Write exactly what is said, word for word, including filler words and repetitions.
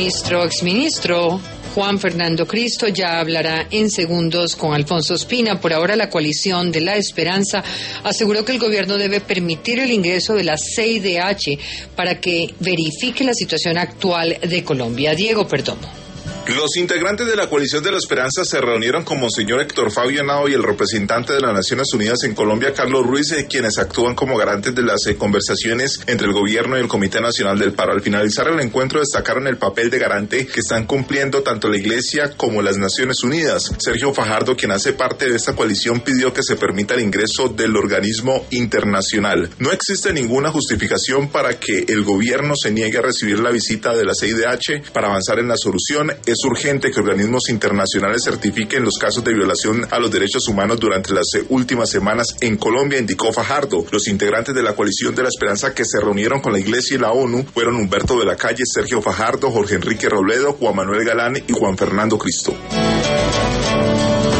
ministro, exministro Juan Fernando Cristo ya hablará en segundos con Alfonso Ospina. Por ahora, la coalición de la Esperanza aseguró que el gobierno debe permitir el ingreso de la C I D H para que verifique la situación actual de Colombia. Diego Perdomo. Los integrantes de la coalición de la Esperanza se reunieron con Monseñor Héctor Fabio Henao y el representante de las Naciones Unidas en Colombia, Carlos Ruiz, eh, quienes actúan como garantes de las eh, conversaciones entre el gobierno y el Comité Nacional del Paro. Al finalizar el encuentro destacaron el papel de garante que están cumpliendo tanto la Iglesia como las Naciones Unidas. Sergio Fajardo, quien hace parte de esta coalición, pidió que se permita el ingreso del organismo internacional. No existe ninguna justificación para que el gobierno se niegue a recibir la visita de la C I D H para avanzar en la solución. Es urgente que organismos internacionales certifiquen los casos de violación a los derechos humanos durante las últimas semanas en Colombia, indicó Fajardo. Los integrantes de la coalición de la Esperanza que se reunieron con la Iglesia y la ONU fueron Humberto de la Calle, Sergio Fajardo, Jorge Enrique Robledo, Juan Manuel Galán y Juan Fernando Cristo.